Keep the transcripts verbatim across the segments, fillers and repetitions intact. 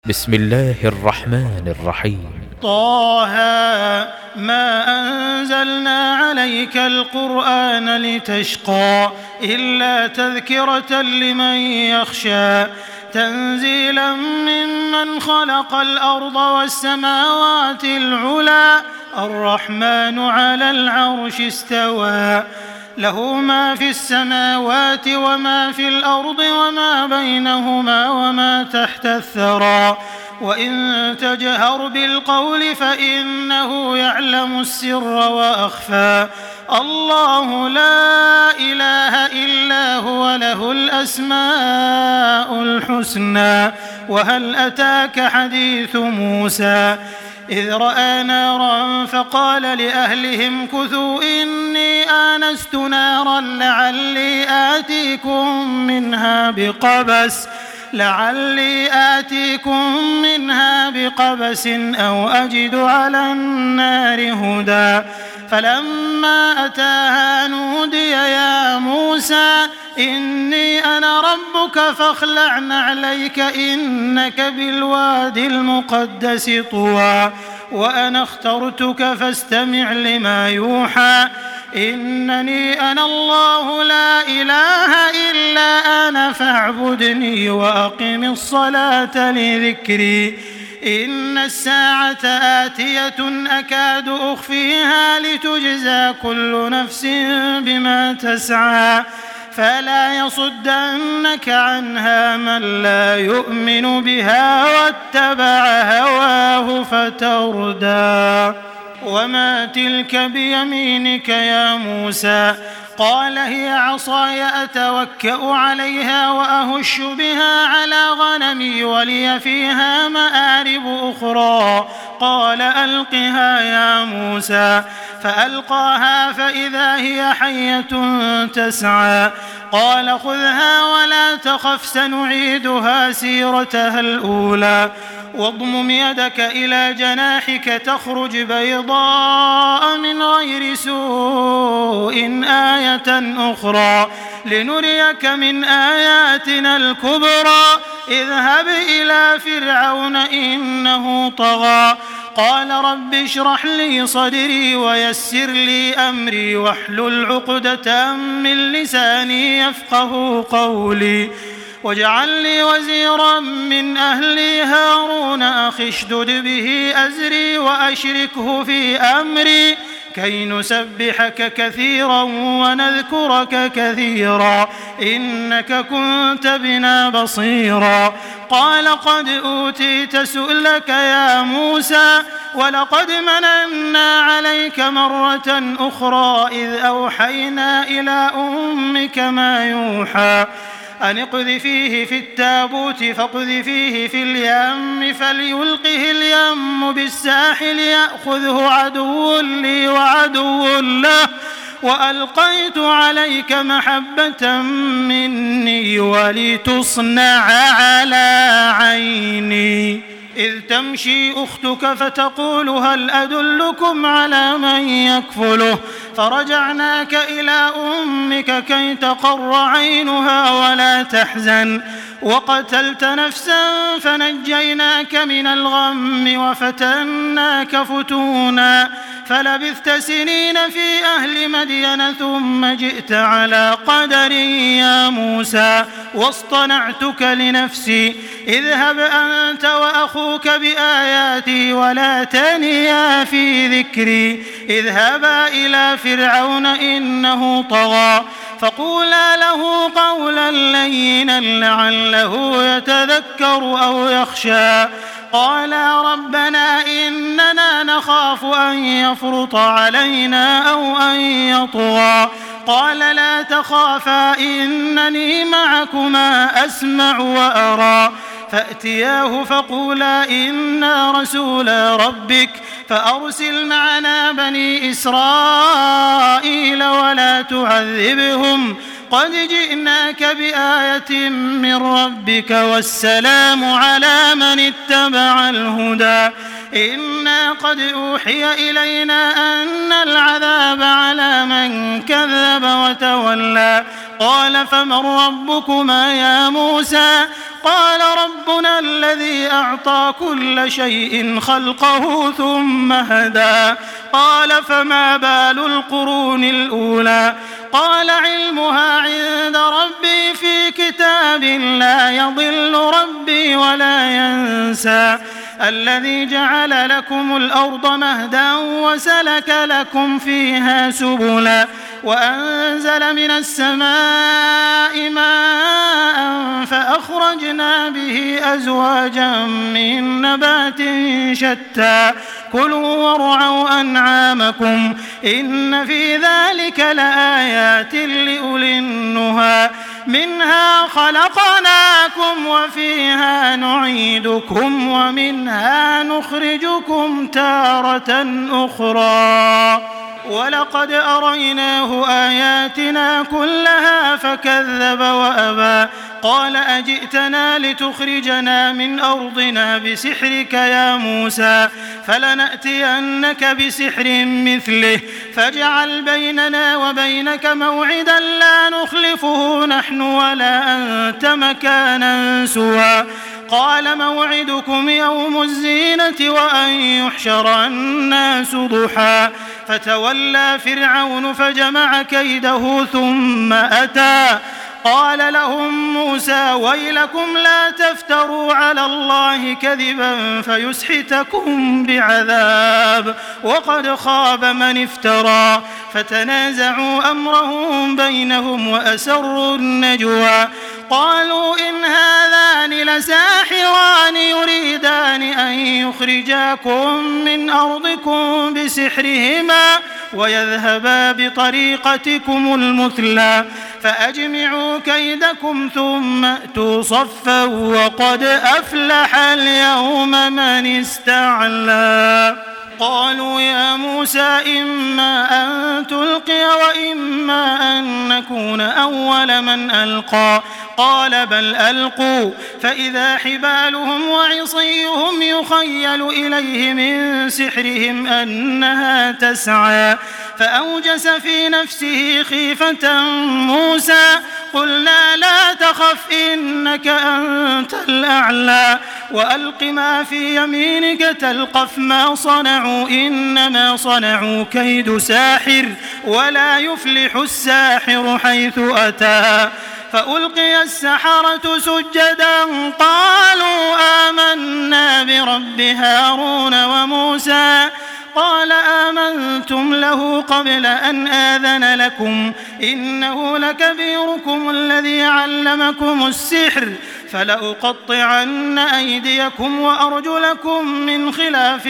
بسم الله الرحمن الرحيم. طه ما أنزلنا عليك القرآن لتشقى إلا تذكرة لمن يخشى تنزيلا ممن خلق الأرض والسماوات العلى الرحمن على العرش استوى له ما في السماوات وما في الأرض وما بينهما وما تحت الثرى وإن تجهر بالقول فإنه يعلم السر وأخفى الله لا إله إلا هو له الأسماء الحسنى وهل أتاك حديث موسى إذ رأى نارا فقال لأهلهم كثوا إني آنست نارا لعلي آتيكم منها بقبس لعلي آتيكم منها بقبس أو أجد على النار هدى فلما أتاها نودي يا موسى إني أنا ربك فاخلع نعليك إنك بالوادي المقدس طوى وأنا اخترتك فاستمع لما يوحى إنني أنا الله لا إله إلا أنا فاعبدني وأقم الصلاة لذكري إن الساعة آتية أكاد أخفيها لتجزى كل نفس بما تسعى فلا يصدنك عنها من لا يؤمن بها واتبع هواه فتردى وما تلك بيمينك يا موسى قال هي عصاي أتوكأ عليها وأهش بها على غنمي ولي فيها مآرب أخرى قال ألقها يا موسى فألقاها فإذا هي حية تسعى قال خذها ولا تخف سنعيدها سيرتها الأولى واضمم يدك إلى جناحك تخرج بيضاء من غير سوء آية أخرى لنريك من آياتنا الكبرى اذهب إلى فرعون إنه طغى قال رب اشرح لي صدري ويسر لي أمري واحلل عقدة من لساني يفقه قولي واجعل لي وزيرا من أهلي هارون أخي اشدد به أزري وأشركه في أمري كي نسبحك كثيرا ونذكرك كثيرا إنك كنت بنا بصيرا قال قد أوتيت سؤلك يا موسى ولقد مننا عليك مرة أخرى إذ أوحينا إلى أمك ما يوحى أن اقذفيه في التابوت فاقذفيه في اليم فليلقه اليم بالساحل يأخذه عدو لي وعدو له وألقيت عليك محبة مني ولتصنع على عيني إذ تمشي أختك فتقول هل أدلكم على من يكفله فرجعناك إلى أمك كي تقر عينها ولا تحزن وقتلت نفسا فنجيناك من الغم وفتناك فتونا فلبثت سنين في أهل مدين ثم جئت على قدر يا موسى واصطنعتك لنفسي اذهب أنت وأخوك بآياتي ولا تنيا في ذكري اذهبا إلى فرعون إنه طغى فقولا له قولا لينا لعله يتذكر أو يخشى قالا ربنا إننا نخاف أن يفرط علينا أو أن يطغى قال لا تخافا إنني معكما أسمع وأرى فأتياه فقولا إنا رسولا ربك فأرسل معنا بني إسرائيل ولا تعذبهم قد جئناك بآية من ربك والسلام على من اتبع الهدى إنا قد أوحي إلينا أن العذاب على من كذب وتولى قال فمن ربكما يا موسى قال ربنا الذي أعطى كل شيء خلقه ثم هدى قال فما بال القرون الأولى قال علمها عند ربي في كتاب لا يضل ربي ولا ينسى الذي جعل لكم الأرض مهدا وسلك لكم فيها سبلا وأنزل من السماء ماء فأخرجنا به أزواجا من نبات شتى كلوا وارعوا أنعامكم إن في ذلك لآيات لأولي النهى منها خلقناكم وفيها نعيدكم ومنها نخرجكم تارة أخرى ولقد أريناه آياتنا كلها فكذب وأبى قال أجئتنا لتخرجنا من أرضنا بسحرك يا موسى فلنأتينك بسحر مثله فاجعل بيننا وبينك موعدا لا نخلفه نحن ولا أنت مكانا سوى قال موعدكم يوم الزينة وأن يحشر الناس ضحى فتولى فرعون فجمع كيده ثم أتى قال لهم موسى ويلكم لا تفتروا على الله كذبا فيسحتكم بعذاب وقد خاب من افترى فتنازعوا أمرهم بينهم وأسروا النجوى قالوا إن هذان لساحران يريدان أن يخرجاكم من أرضكم بسحرهما ويذهبا بطريقتكم المثلى فأجمعوا كيدكم ثم أتوا صفا وقد أفلح اليوم من استعلى قالوا يا موسى إما أن تلقي وإما أن نكون أول من ألقى قال بل ألقوا فإذا حبالهم وعصيهم يخيل إليه من سحرهم أنها تسعى فأوجس في نفسه خيفة موسى قلنا لا تخف إنك أنت الأعلى وألق ما في يمينك تلقف ما صنعوا إنما صنعوا كيد ساحر ولا يفلح الساحر حيث أتى فألقي السحرة سجدا قالوا آمنا برب هارون وموسى قال آمنتم له قبل أن آذن لكم إنه لكبيركم الذي علمكم السحر فلأقطعن أيديكم وأرجلكم من خلاف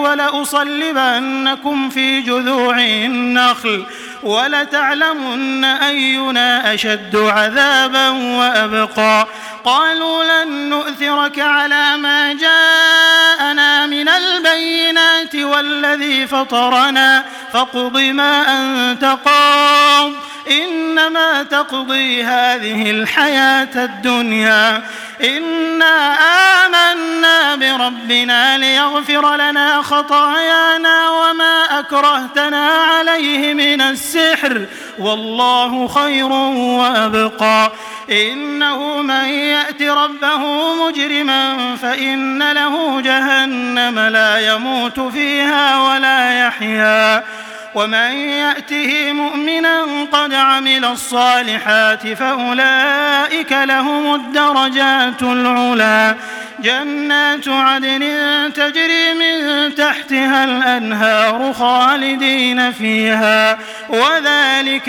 ولأصلبنكم في جذوع النخل ولتعلمن أينا أشد عذابا وأبقى قالوا لن نؤثرك على ما جاءنا من البينات والذي فطرنا فاقض ما أنت قاض إنما تقضي هذه الحياة الدنيا إنا آمنا بربنا ليغفر لنا خطايانا وما أكرهتنا عليه من السحر والله خير وأبقى إنه من يأت ربه مجرما فإن له جهنم لا يموت فيها ولا يحيا ومن يأته مؤمنا قد عمل الصالحات فأولئك لهم الدرجات العلى جنات عدن تجري من تحتها الأنهار خالدين فيها وذلك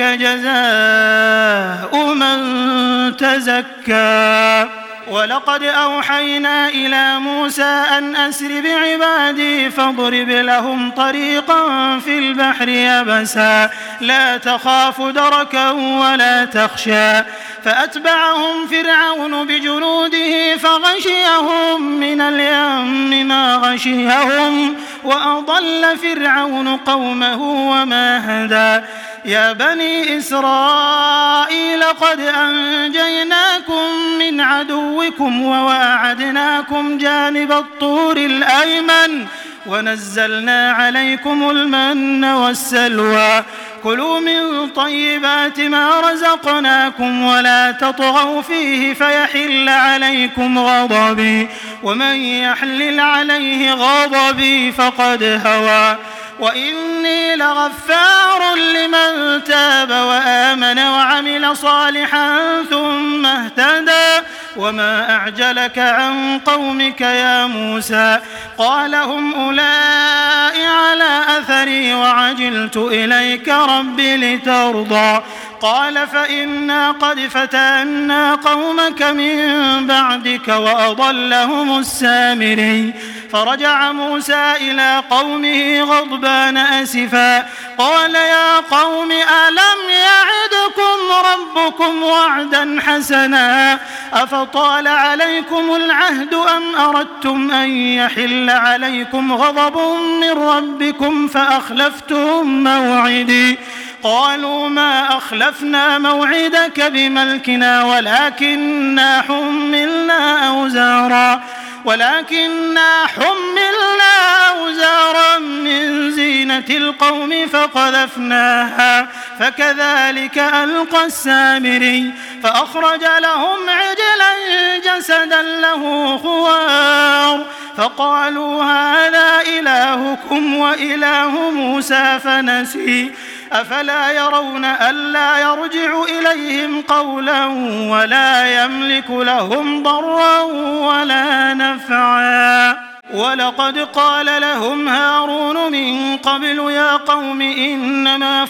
جزاء من تزكى ولقد أوحينا إلى موسى أن أسر بعبادي فاضرب لهم طريقا في البحر يبسا لا تخاف دركا ولا تخشى فأتبعهم فرعون بجنوده فغشيهم من اليم ما غشيهم وأضل فرعون قومه وما هدى يا بني إسرائيل قد أنجيناكم من عدوكم وواعدناكم جانب الطور الأيمن ونزلنا عليكم المن والسلوى كلوا من طيبات ما رزقناكم ولا تطغوا فيه فيحل عليكم غضبي ومن يحلل عليه غضبي فقد هوى وإني لغفار لمن تاب وآمن وعمل صالحا ثم اهتدى وما أعجلك عن قومك يا موسى قال هم أولئك على أثري وعجلت إليك رب لترضى قال فإنا قد فتنا قومك من بعدك وأضلهم السامري فرجع موسى إلى قومه غضبان أسفا قال يا قوم ألم يعدكم ربكم وعدا حسنا أفطال عليكم العهد أم أردتم أن يحل عليكم غضب من ربكم فأخلفتم موعدي قالوا ما أخلفنا موعدك بملكنا ولكننا حملنا أوزارا ولكننا حملنا أوزارا من زينة القوم فقذفناها فكذلك ألقى السامري فأخرج لهم عجلا جسدا له خوار فقالوا هذا إلهكم وإله موسى فنسي أفلا يرون ألا يرجع إليهم قولا ولا يملك لهم ضرا ولا نفعا ولقد قال لهم هارون من قبل يا قوم إنما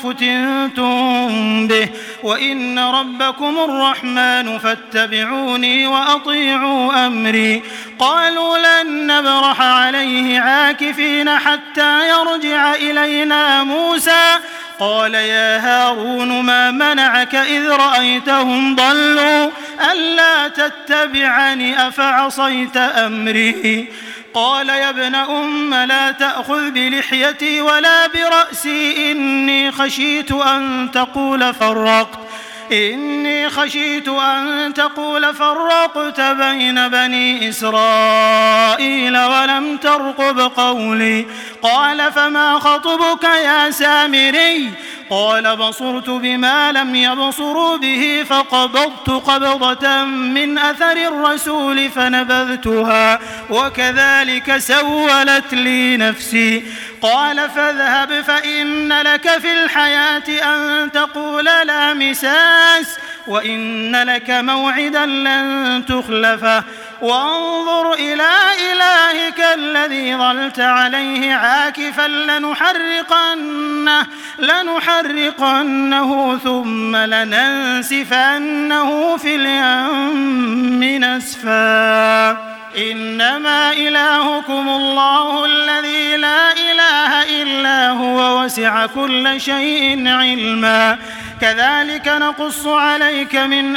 فتنتم به وإن ربكم الرحمن فاتبعوني وأطيعوا أمري قالوا لن نبرح عليه عاكفين حتى يرجع إلينا موسى قال يا هارون ما منعك إذ رأيتهم ضلوا ألا تتبعني أفعصيت أمري قال يا ابن أم لا تأخذ بلحيتي ولا برأسي إني خشيت أن تقول فرقت إني خشيت أن تقول فرقت بين بني إسرائيل ولم ترقب قولي قال فما خطبك يا سامري قال بصرت بما لم يبصروا به فقبضت قبضة من أثر الرسول فنبذتها وكذلك سولت لي نفسي قال فاذهب فإن لك في الحياة أن تقول لا مساس وإن لك موعدا لن تخلفه وانظر إلى إلهك الذي ظلت عليه عاكفا لنحرقنه, لنحرقنه ثم لننسفنه في اليم نسفا إنما إلهكم الله الذي لا إله إلا هو وسع كل شيء علما كذلك نقص عليك من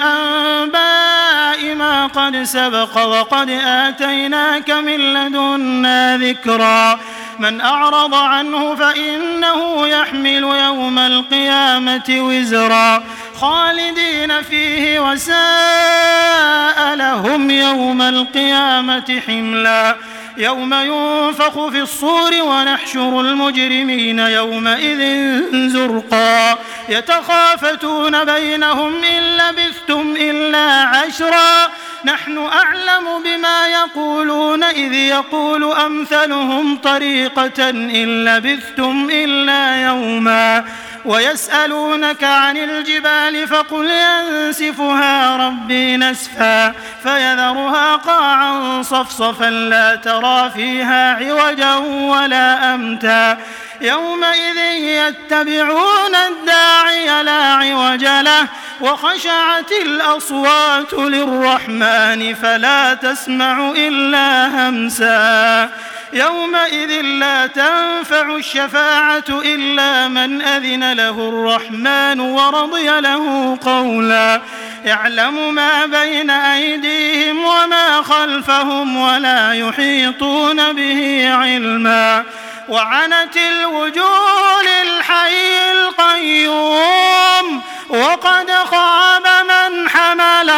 أنباء ما قد سبق وقد آتيناك من لدنا ذكرا من أعرض عنه فإنه يحمل يوم القيامة وزرا خالدين فيه وساء لهم يوم القيامة حملا يوم ينفخ في الصور ونحشر المجرمين يومئذ زرقا يتخافتون بينهم إن لبثتم إلا عشرا نحن أعلم بما يقولون إذ يقول أمثلهم طريقة إن لبثتم إلا يوما ويسألونك عن الجبال فقل ينسفها ربي نسفا فيذرها قاعا صفصفا لا ترى فيها عوجا ولا أمتا يومئذ يتبعون الداعي لا عوج له وخشعت الأصوات للرحمن فلا تسمع إلا همسا يومئذ لا تنفع الشفاعة إلا من أذن له الرحمن ورضي له قولا يعلم ما بين أيديهم وما خلفهم ولا يحيطون به علما وعنت الوجوه للحي القيوم وقد خاب من حمل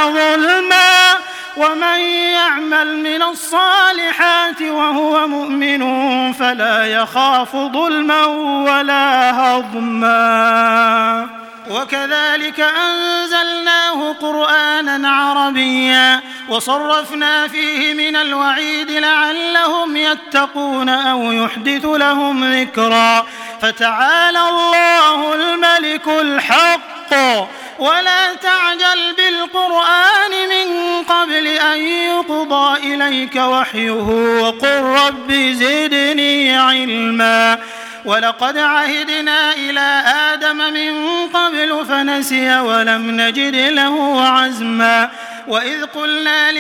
ظلما ومن يعمل من الصالحات وهو مؤمن فلا يخاف ظلما ولا هضما. وكذلك أنزلناه قرآنا عربيا وصرفنا فيه من الوعيد لعلهم يتقون أو يحدث لهم ذكرا. فتعالى الله الملك الحق ولا تعجل بالقرآن من قبل أن يقضى إليك وحيه وقل رب زدني علما. ولقد عهدنا إلى آدم من قبل فنسي ولم نجد له عزما. وإذ قلنا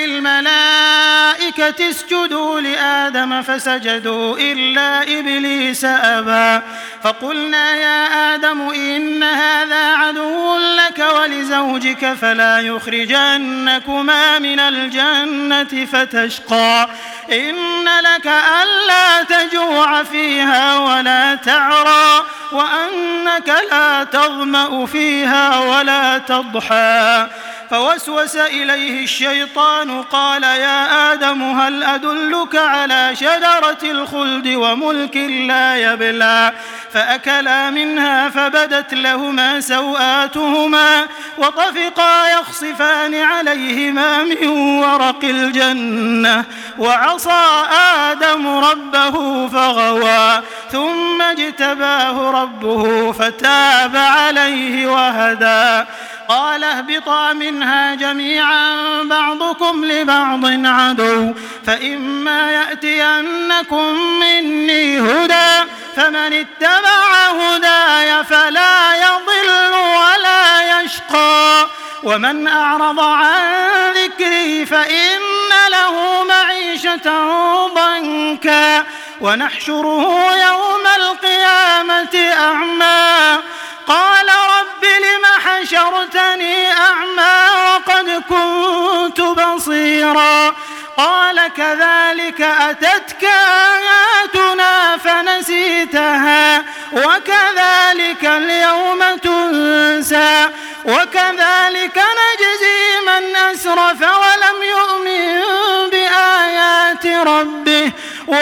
للملائكة اسجدوا لآدم فسجدوا إلا إبليس أبى. فقلنا يا آدم إن هذا عدو لك ولزوجك فلا يخرجنكما من الجنة فتشقى. إن لك ألا تجوع فيها ولا تعرى وأنك لا تظمأ فيها ولا تضحى. فوسوس إليه الشيطان قال يا آدم هل أدلك على شجرة الخلد وملك لا يبلى. فأكلا منها فبدت لهما سوآتهما وطفقا يخصفان عليهما من ورق الجنة وعصى آدم ربه فغوى ثم اجتباه ربه فتاب عليه وهدى. قال اهبطا منها جميعا بعضكم لبعض عدو فإما يأتينكم مني هدى فمن اتبع هداي فلا يضل ولا يشقى ومن أعرض عن ذكري فإن له معيشة ضنكا ونحشره يوم القيامة أعمى. قال رب لم حشرتني أعمى وقد كنت بصيرا. قال كذلك أتتك آياتنا فنسيتها وكذلك اليوم تنسى وكذلك نجزي من أسرف ولم يؤمن بآيات ربه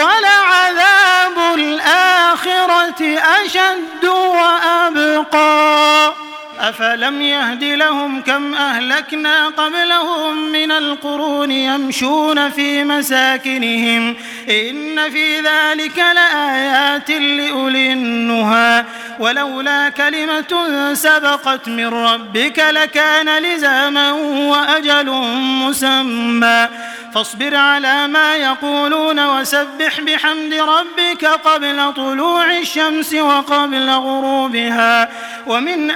ولعذاب الآخرة أشد وأبقى. أفلم يهد لهم كم أهلكنا قبلهم من القرون يمشون في مساكنهم إن في ذلك لآيات لأولي النهى. ولولا كلمة سبقت من ربك لكان لزاما وأجل مسمى. فاصبر على ما يقولون وسبح بحمد ربك قبل طلوع الشمس وقبل غروبها ومن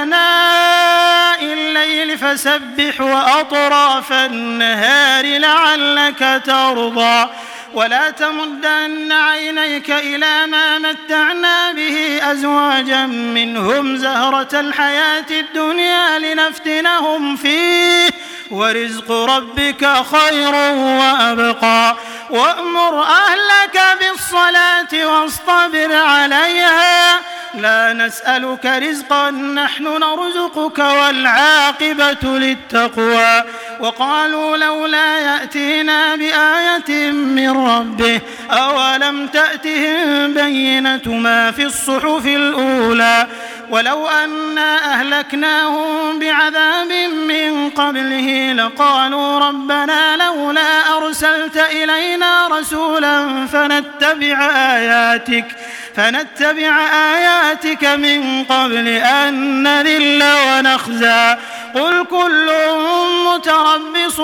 آناء الليل فسبح وأطراف النهار لعلك ترضى. ولا تمدن عينيك إلى ما متعنا به أزواجا منهم زهرة الحياة الدنيا لنفتنهم فيه ورزق ربك خير وأبقى. وأمر أهلك بالصلاة واصطبر عليها لا نسألك رزقا نحن نرزقك والعاقبة للتقوى. وقالوا لولا يأتينا بآية من ربه أولم تأتهم بينة ما في الصحف الأولى ولو أنا أهلكناهم بعذاب من قبله لقالوا ربنا لولا أرسلت إلينا رسولا فنتبع آياتك فنتبع آياتك من قبل أن نذل ونخزى. قل كل متربص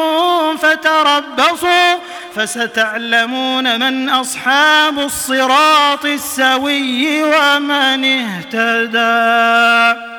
فتربصوا فستعلمون من أصحاب الصراط السوي ومن اهتدى.